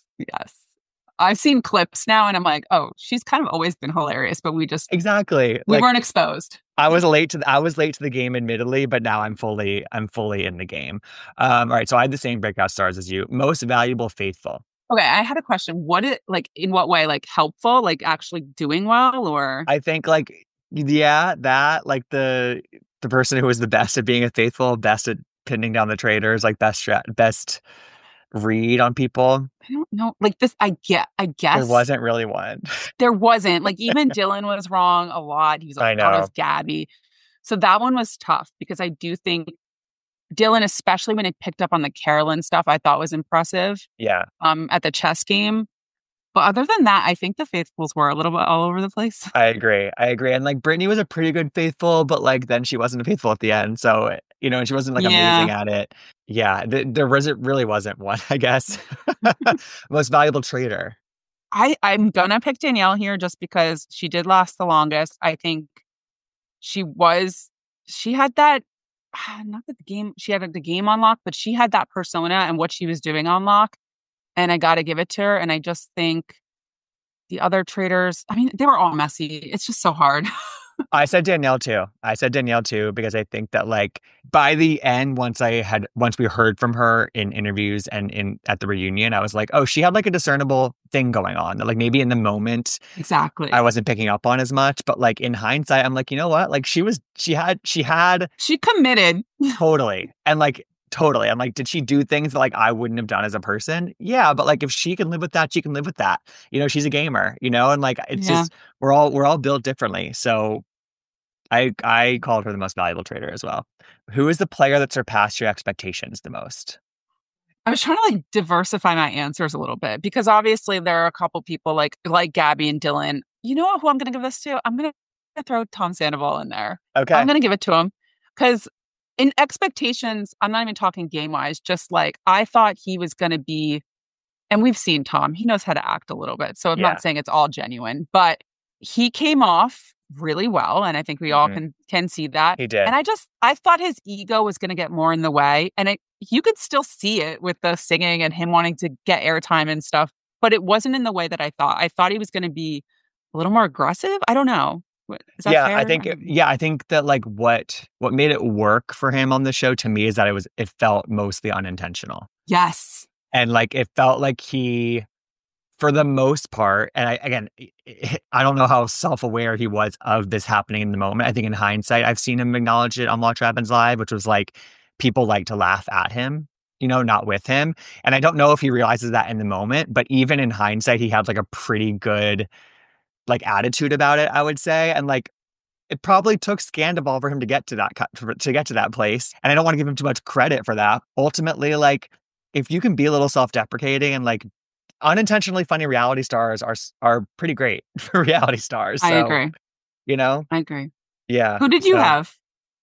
I've seen clips now, and I'm like, oh, she's kind of always been hilarious, but we exactly weren't exposed. I was late to the game, admittedly, but now I'm fully in the game. All right, so I had the same breakout stars as you. Most valuable faithful. Okay, I had a question. In what way, like helpful, like actually doing well, or? I think like, yeah, that like the person who was the best at being a faithful, best at pinning down the traitors, like best read on people? I don't know. Like this, I guess There wasn't really one. there wasn't. Like even Dylan was wrong a lot. He was I like, thought it know. was Gabby. So that one was tough because I do think Dylan, especially when it picked up on the Carolyn stuff, I thought was impressive. Yeah. At the chess game. But other than that, I think the faithfuls were a little bit all over the place. I agree. And like Brittany was a pretty good faithful, but like then she wasn't a faithful at the end. So, and she wasn't like amazing at it. Yeah. Really wasn't one, I guess. Most valuable traitor. I'm gonna pick Danielle here just because she did last the longest. I think she had that, not that she had the game on lock, but she had that persona and what she was doing on lock. And I got to give it to her. And I just think the other traders, I mean, they were all messy. It's just so hard. I said Danielle too, because I think that like by the end, once we heard from her in interviews and at the reunion, I was like, oh, she had like a discernible thing going on that like maybe in the moment, exactly, I wasn't picking up on as much, but like in hindsight, I'm like, you know what? Like she committed totally. And like, totally. I'm like, did she do things that like I wouldn't have done as a person? Yeah, but like if she can live with that, she can live with that. She's a gamer, and like it's just we're all built differently. So I called her the most valuable trader as well. Who is the player that surpassed your expectations the most? I was trying to like diversify my answers a little bit because obviously there are a couple people like Gabby and Dylan. You know who I'm going to give this to? I'm going to throw Tom Sandoval in there. Okay, I'm going to give it to him because in expectations, I'm not even talking game-wise, just like I thought he was going to be, and we've seen Tom, he knows how to act a little bit. So I'm not saying it's all genuine, but he came off really well. And I think we all can see that. He did. And I thought his ego was going to get more in the way. And you could still see it with the singing and him wanting to get airtime and stuff, but it wasn't in the way that I thought. I thought he was going to be a little more aggressive. I don't know. Is that fair? I think that like what made it work for him on the show to me is that it felt mostly unintentional. Yes. And like it felt like he, for the most part, and I don't know how self-aware he was of this happening in the moment. I think in hindsight, I've seen him acknowledge it on Watch What Happens Live, which was like people like to laugh at him, not with him. And I don't know if he realizes that in the moment, but even in hindsight, he had like a pretty good like attitude about it, I would say. And like it probably took Scandival for him to get to that place. And I don't want to give him too much credit for that. Ultimately, like if you can be a little self-deprecating and like unintentionally funny reality stars are pretty great for reality stars. So, I agree. I agree. Yeah. Who did you have?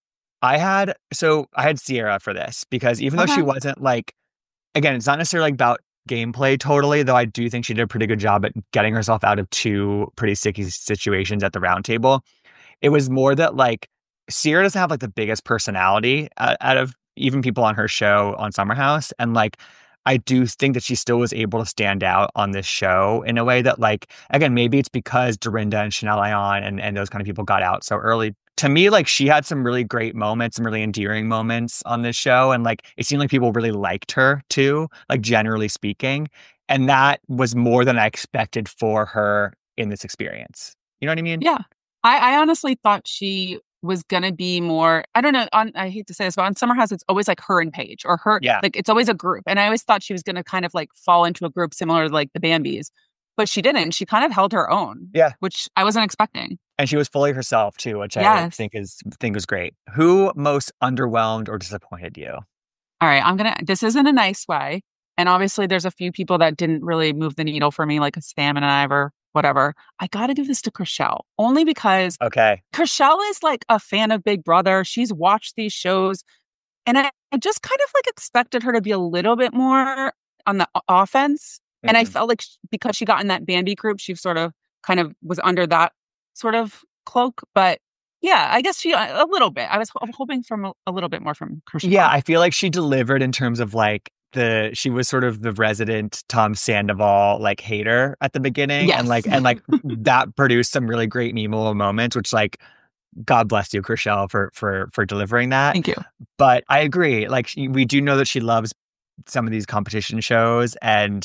I had Sierra for this because even though she wasn't like, again, it's not necessarily like about gameplay totally, though I do think she did a pretty good job at getting herself out of two pretty sticky situations at the round table. It was more that like Sierra doesn't have like the biggest personality out of even people on her show on Summer House. And like, I do think that she still was able to stand out on this show in a way that like, again, maybe it's because Dorinda and Chanel Ayan and those kind of people got out so early. To me, like she had some really great moments, some really endearing moments on this show. And like, it seemed like people really liked her too, like generally speaking. And that was more than I expected for her in this experience. You know what I mean? Yeah. I honestly thought she was going to be more, I don't know, I hate to say this, but on Summer House, it's always like her and Paige or her, like it's always a group. And I always thought she was going to kind of like fall into a group similar to like the Bambis, but she didn't. She kind of held her own, which I wasn't expecting. And she was fully herself too, which I think was great. Who most underwhelmed or disappointed you? All right, this isn't a nice way. And obviously there's a few people that didn't really move the needle for me, like a Sam and Ivor. Whatever. I got to give this to Chrishell only because Chrishell is like a fan of Big Brother. She's watched these shows and I just kind of like expected her to be a little bit more on the offense. Mm-hmm. And I felt like because she got in that Bambi group, she sort of kind of was under that sort of cloak. But yeah, I guess she a little bit. I was hoping for a little bit more from Chrishell. Yeah, I feel like she delivered in terms of like she was sort of the resident Tom Sandoval like hater at the beginning. Yes. and like that produced some really great Nemo moments, which like God bless you, Chrishell, for delivering that. Thank you. But I agree. Like we do know that she loves some of these competition shows, and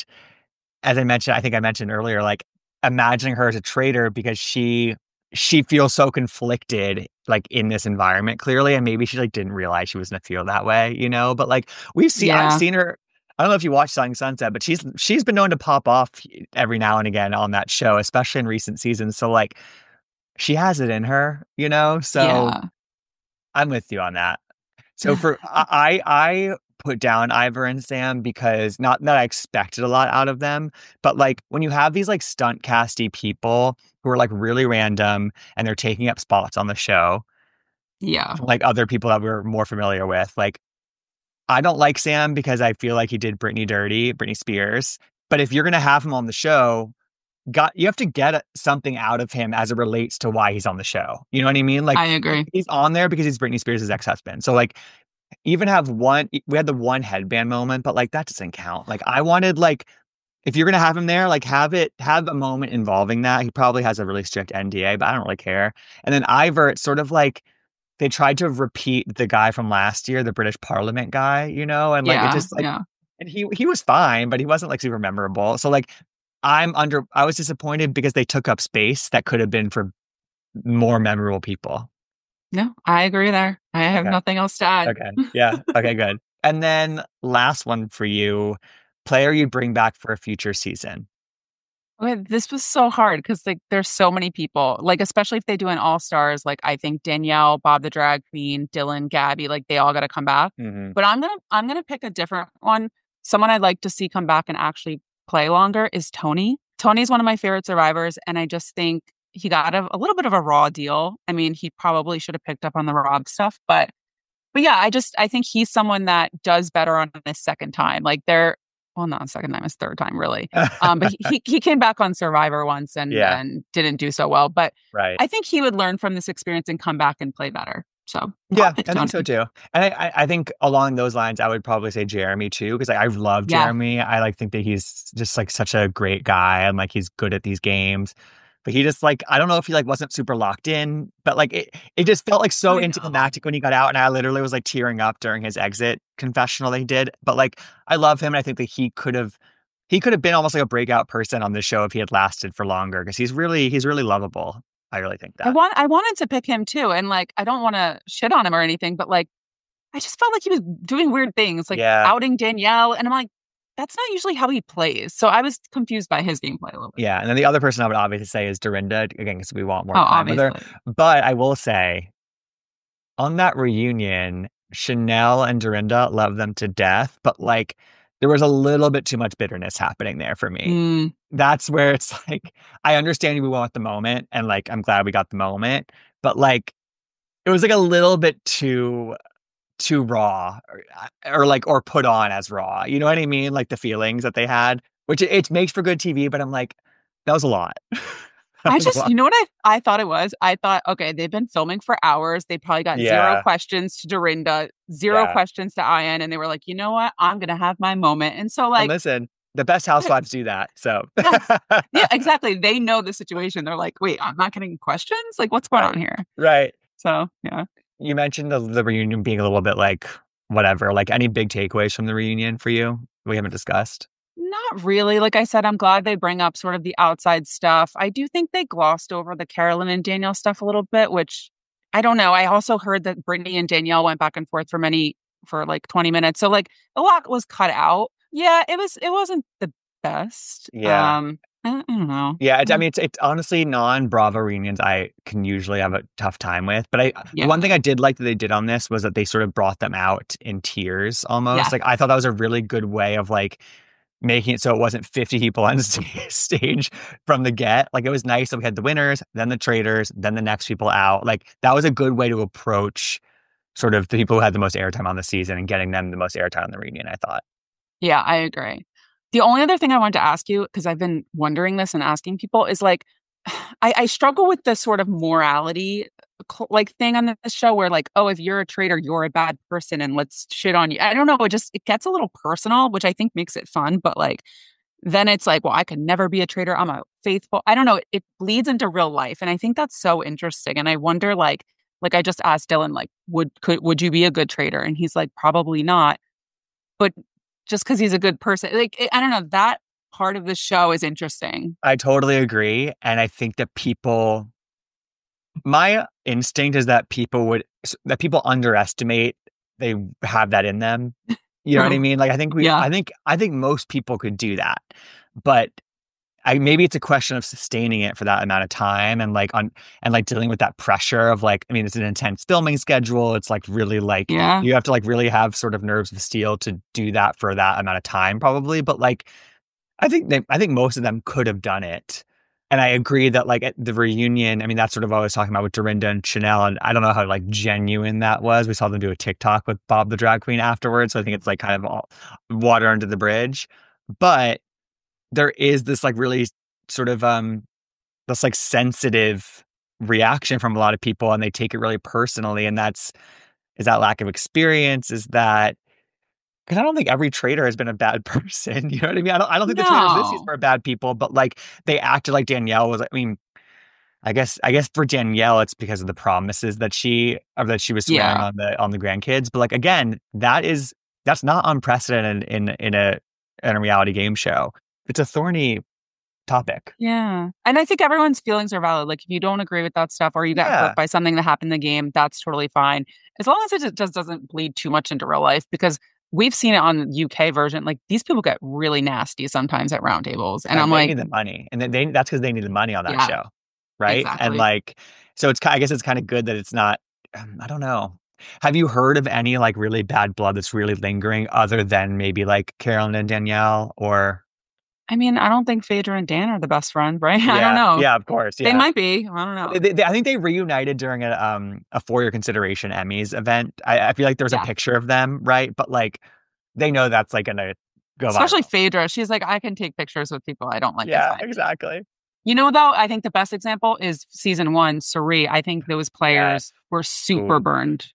as I think I mentioned earlier, like imagining her as a traitor because she feels so conflicted like in this environment clearly, and maybe she like didn't realize she was gonna feel that way, but like I've seen I don't know if you watch Selling Sunset, but she's been known to pop off every now and again on that show, especially in recent seasons. So like she has it in her, you know? So Yeah. I'm with you on that. So for I put down Ivor and Sam because not that I expected a lot out of them, but like when you have these like stunt casty people who are like really random and they're taking up spots on the show, Yeah. like other people that we're more familiar with, like I don't like Sam because I feel like he did Britney Spears. But if you're gonna have him on the show, you have to get something out of him as it relates to why he's on the show. You know what I mean? Like I agree. he's on there because he's Britney Spears' ex-husband. So like even we had the one headband moment, but like that doesn't count. Like I wanted like if you're gonna have him there, like have a moment involving that. He probably has a really strict NDA, but I don't really care. And then Ivor, it's sort of like they tried to repeat the guy from last year, the British Parliament guy, you know, and like it just like and he was fine, but he wasn't like super memorable. So like I was disappointed because they took up space that could have been for more memorable people. No, I agree there. I have nothing else to add. Okay. Yeah. Okay, good. And then last one for you, player you'd bring back for a future season. Okay, this was so hard because like there's so many people, like especially if they do an all-stars, like I think Danielle, Bob the Drag Queen, Dylan, Gabby, like they all got to come back. Mm-hmm. But I'm gonna pick a different one. Someone I'd like to see come back and actually play longer is Tony. Tony's one of my favorite survivors, and I just think he got a little bit of a raw deal. I mean, he probably should have picked up on the Rob stuff, but yeah, I think he's someone that does better on his second time. Like not second time, his third time really. But he came back on Survivor once and didn't do so well. But I think he would learn from this experience and come back and play better. So yeah, I think so too. And I think along those lines, I would probably say Jeremy too, because like, I love Jeremy. I like think that he's just like such a great guy and like he's good at these games. But he just like, I don't know if he like wasn't super locked in, but like it just felt like so anticlimactic when he got out. And I literally was like tearing up during his exit confessional that he did. But like, I love him. And I think that he could have been almost like a breakout person on the show if he had lasted for longer, because he's really lovable. I really think that. I wanted to pick him too. And like, I don't want to shit on him or anything, but like, I just felt like he was doing weird things, like outing Danielle. And I'm like, that's not usually how he plays. So I was confused by his gameplay a little bit. Yeah. And then the other person I would obviously say is Dorinda, again, because we want more time with her. But I will say, on that reunion, Chanel and Dorinda love them to death. But like, there was a little bit too much bitterness happening there for me. That's where it's like, I understand we want the moment. And like, I'm glad we got the moment. But like, it was like a little bit too raw or put on as raw. You know what I mean? Like the feelings that they had, which it makes for good TV, but I'm like, that was a lot. You know what I thought it was? I thought, okay, they've been filming for hours. They probably got zero questions to Dorinda, zero questions to Ian. And they were like, you know what? I'm going to have my moment. And so like, and listen, the best housewives do that. So yeah, exactly. They know the situation. They're like, wait, I'm not getting questions. Like what's going on here? Right. So, yeah. You mentioned the reunion being a little bit like whatever, like any big takeaways from the reunion for you we haven't discussed? Not really. Like I said, I'm glad they bring up sort of the outside stuff. I do think they glossed over the Carolyn and Danielle stuff a little bit, which I don't know. I also heard that Brittany and Danielle went back and forth for like 20 minutes. So like a lot was cut out. Yeah, it wasn't the best. Yeah. I don't know. Yeah, I mean, it's honestly non-Bravo reunions I can usually have a tough time with. But one thing I did like that they did on this was that they sort of brought them out in tiers almost. Yeah. Like I thought that was a really good way of like making it so it wasn't 50 people on stage from the get. Like it was nice that we had the winners, then the traitors, then the next people out. Like that was a good way to approach sort of the people who had the most airtime on the season and getting them the most airtime on the reunion, I thought. Yeah, I agree. The only other thing I wanted to ask you, because I've been wondering this and asking people, is like, I struggle with this sort of morality like thing on this show where like, oh, if you're a traitor, you're a bad person and let's shit on you. I don't know. It gets a little personal, which I think makes it fun. But like, then it's like, well, I could never be a traitor. I'm a faithful. I don't know. It bleeds into real life. And I think that's so interesting. And I wonder like I just asked Dylan, like, would you be a good traitor? And he's like, probably not. But just because he's a good person. Like, I don't know, that part of the show is interesting. I totally agree. And I think that my instinct is that people underestimate they have that in them. You know what I mean? Like, I think I think most people could do that, but maybe it's a question of sustaining it for that amount of time and like dealing with that pressure of like, I mean, it's an intense filming schedule. It's like really like, you have to like really have sort of nerves of steel to do that for that amount of time probably. But like, I think most of them could have done it. And I agree that like at the reunion, I mean, that's sort of what I was talking about with Dorinda and Chanel. And I don't know how like genuine that was. We saw them do a TikTok with Bob the drag queen afterwards. So I think it's like kind of all water under the bridge. But there is this like really sort of this like sensitive reaction from a lot of people, and they take it really personally. And is that lack of experience? Is that because I don't think every traitor has been a bad person. You know what I mean? I don't think the traitors this season are bad people, but like they acted like Danielle was. I mean, I guess for Danielle, it's because of the promises that she was swearing on the grandkids. But like again, that's not unprecedented in a reality game show. It's a thorny topic. Yeah. And I think everyone's feelings are valid. Like if you don't agree with that stuff or you got hurt by something that happened in the game, that's totally fine. As long as it just doesn't bleed too much into real life, because we've seen it on the UK version. Like these people get really nasty sometimes at roundtables. And I'm like, they need the money. And that's because they need the money on that show. Right. Exactly. And like, so I guess it's kind of good that it's not, I don't know. Have you heard of any like really bad blood that's really lingering other than maybe like Carolyn and Danielle or? I mean, I don't think Phaedra and Dan are the best friends, right? I don't know. Yeah, of course. Yeah. They might be. I don't know. I think they reunited during a For Your Consideration Emmys event. I feel like there was a picture of them, right? But like, they know that's like going to go viral. Especially Phaedra. She's like, I can take pictures with people I don't like. Yeah, exactly. You know, though, I think the best example is season 1, Cirie. I think those players were super burned.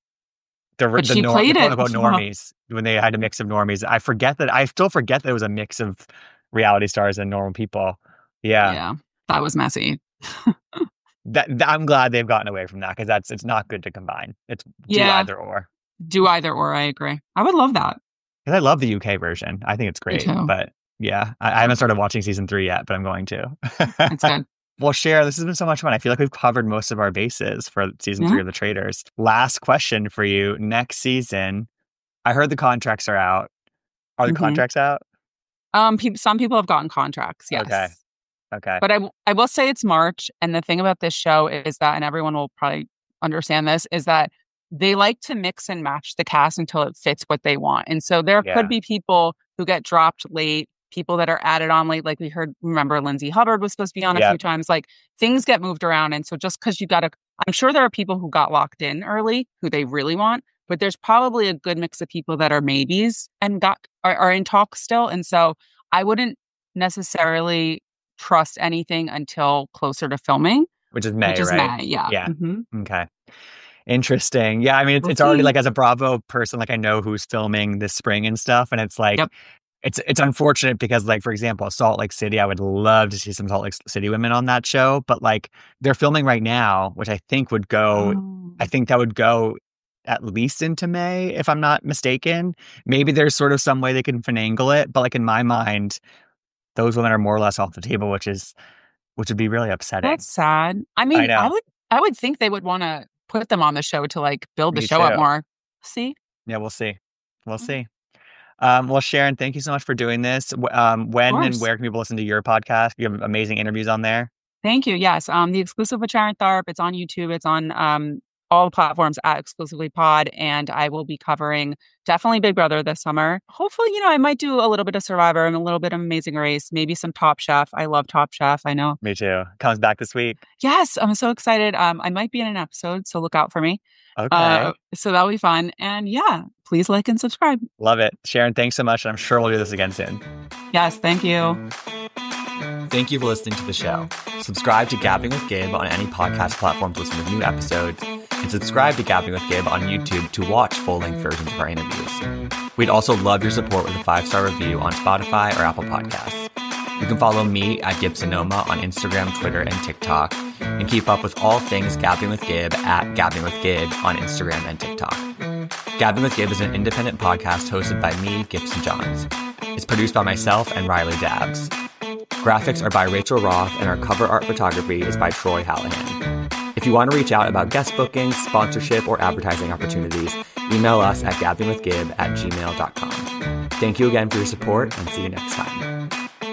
But she played it. Quote-unquote normies, when they had a mix of normies. I still forget that it was a mix of reality stars and normal people. Yeah, that was messy. I'm glad they've gotten away from that because it's not good to combine. It's do either or. Do either or. I agree. I would love that because I love the UK version. I think it's great. But yeah, I haven't started watching season 3 yet, but I'm going to. It's good. Well, Cher, this has been so much fun. I feel like we've covered most of our bases for season 3 of The Traitors. Last question for you. Next season, I heard the contracts are out. Are the contracts out? Some people have gotten contracts, yes. Okay. But I will say it's March. And the thing about this show is that, and everyone will probably understand this, is that they like to mix and match the cast until it fits what they want. And so there could be people who get dropped late, people that are added on late. Like remember Lindsay Hubbard was supposed to be on a few times. Like things get moved around. And so just because I'm sure there are people who got locked in early who they really want, but there's probably a good mix of people that are maybes and are in talks still. And so I wouldn't necessarily trust anything until closer to filming. Which is May, right? May, yeah. Mm-hmm. Okay. Interesting. Yeah, I mean, it's already like as a Bravo person, like I know who's filming this spring and stuff. And it's like, it's unfortunate because like, for example, Salt Lake City, I would love to see some Salt Lake City women on that show. But like they're filming right now, which I think would go, at least into May, if I'm not mistaken. Maybe there's sort of some way they can finagle it. But like in my mind, those women are more or less off the table, which would be really upsetting. That's sad. I mean, I would think they would want to put them on the show to like build the show up more. See? Yeah, we'll see. Well, Sharon, thank you so much for doing this. When and where can people listen to your podcast? You have amazing interviews on there. Thank you. Yes. The Exclusive with Sharon Tharp. It's on YouTube. It's on all the platforms at Exclusively Pod. And I will be covering definitely Big Brother this summer. Hopefully, I might do a little bit of Survivor and a little bit of Amazing Race, maybe some Top Chef. I love Top Chef. I know. Me too. Comes back this week. Yes. I'm so excited. I might be in an episode, so look out for me. Okay. So that'll be fun. And yeah, please like and subscribe. Love it. Sharon, thanks so much. And I'm sure we'll do this again soon. Yes. Thank you. Thank you for listening to the show. Subscribe to Gabbing with Gabe on any podcast platform to listen to new episodes, and subscribe to Gabbing with Gabe on YouTube to watch full-length versions of our interviews. We'd also love your support with a 5-star review on Spotify or Apple Podcasts. You can follow me at Gibsonoma on Instagram, Twitter, and TikTok, and keep up with all things Gabbing with Gabe at Gabbing with Gabe on Instagram and TikTok. Gabbing with Gabe is an independent podcast hosted by me, Gibson Johns. It's produced by myself and Riley Dabbs. Graphics are by Rachel Roth, and our cover art photography is by Troy Hallahan. If you want to reach out about guest bookings, sponsorship, or advertising opportunities, email us at gabblingwithgib@gmail.com. Thank you again for your support, and see you next time.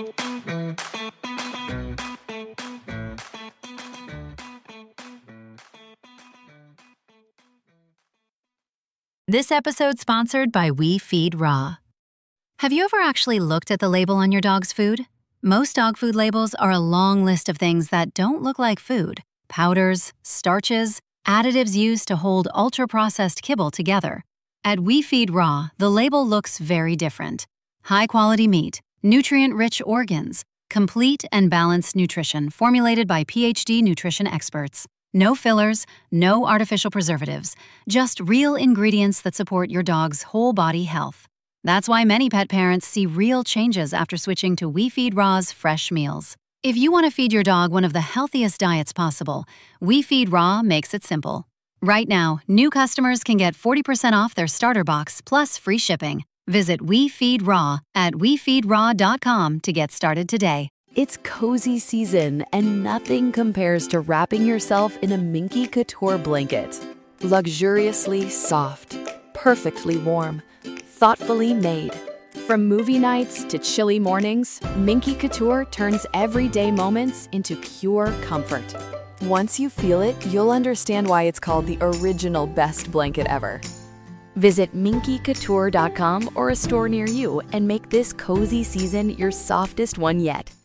This episode sponsored by We Feed Raw. Have you ever actually looked at the label on your dog's food? Most dog food labels are a long list of things that don't look like food: powders, starches, additives used to hold ultra-processed kibble together. At We Feed Raw, the label looks very different. High-quality meat, nutrient-rich organs, complete and balanced nutrition formulated by PhD nutrition experts. No fillers, no artificial preservatives, just real ingredients that support your dog's whole body health. That's why many pet parents see real changes after switching to We Feed Raw's fresh meals. If you want to feed your dog one of the healthiest diets possible, We Feed Raw makes it simple. Right now, new customers can get 40% off their starter box plus free shipping. Visit We Feed Raw at wefeedraw.com to get started today. It's cozy season, and nothing compares to wrapping yourself in a Minky Couture blanket. Luxuriously soft, perfectly warm, thoughtfully made. From movie nights to chilly mornings, Minky Couture turns everyday moments into pure comfort. Once you feel it, you'll understand why it's called the original best blanket ever. Visit minkycouture.com or a store near you and make this cozy season your softest one yet.